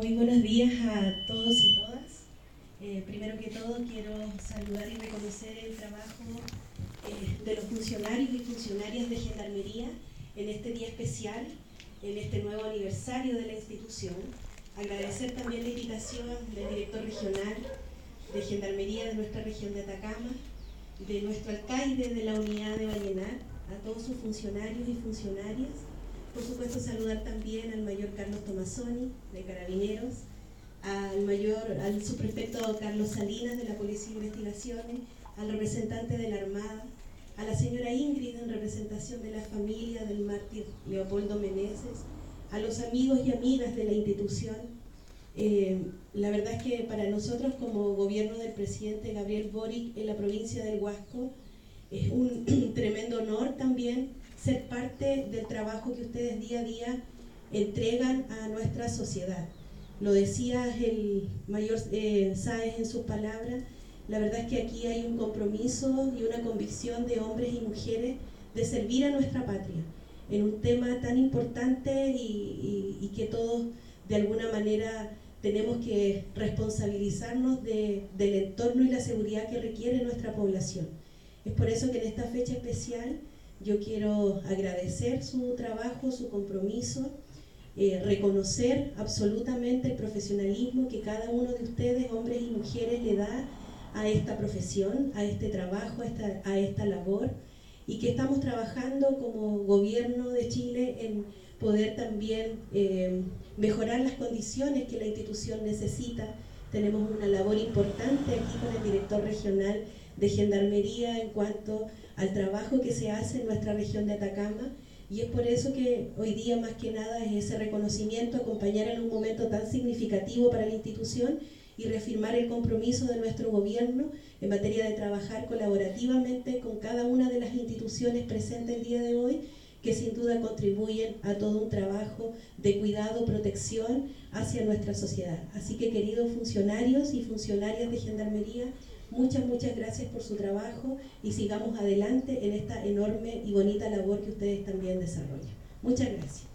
Muy buenos días a todos y todas. Primero que todo quiero saludar y reconocer el trabajo de los funcionarios y funcionarias de Gendarmería en este día especial, en este nuevo aniversario de la institución. Agradecer también la invitación del director regional de Gendarmería de nuestra región de Atacama, de nuestro alcalde de la unidad de Vallenar, a todos sus funcionarios y funcionarias. Por supuesto, saludar también al mayor Carlos Tomassoni, de Carabineros, al subprefecto Carlos Salinas, de la Policía de Investigaciones, al representante de la Armada, a la señora Ingrid, en representación de la familia del mártir Leopoldo Meneses, a los amigos y amigas de la institución. La verdad es que para nosotros, como gobierno del presidente Gabriel Boric en la provincia del Huasco, es un tremendo honor también ser parte del trabajo que ustedes día a día entregan a nuestra sociedad. Lo decía el mayor Sáez en sus palabras, la verdad es que aquí hay un compromiso y una convicción de hombres y mujeres de servir a nuestra patria en un tema tan importante y que todos de alguna manera tenemos que responsabilizarnos del entorno y la seguridad que requiere nuestra población. Es por eso que en esta fecha especial yo quiero agradecer su trabajo, su compromiso, reconocer absolutamente el profesionalismo que cada uno de ustedes, hombres y mujeres, le da a esta profesión, a este trabajo, a esta labor, y que estamos trabajando como gobierno de Chile en poder también mejorar las condiciones que la institución necesita. Tenemos una labor importante aquí con el director regional de Gendarmería en cuanto al trabajo que se hace en nuestra región de Atacama, y es por eso que hoy día más que nada es ese reconocimiento, acompañar en un momento tan significativo para la institución y reafirmar el compromiso de nuestro gobierno en materia de trabajar colaborativamente con cada una de las instituciones presentes el día de hoy, que sin duda contribuyen a todo un trabajo de cuidado, protección hacia nuestra sociedad. Así que, queridos funcionarios y funcionarias de Gendarmería, muchas gracias por su trabajo y sigamos adelante en esta enorme y bonita labor que ustedes también desarrollan. Muchas gracias.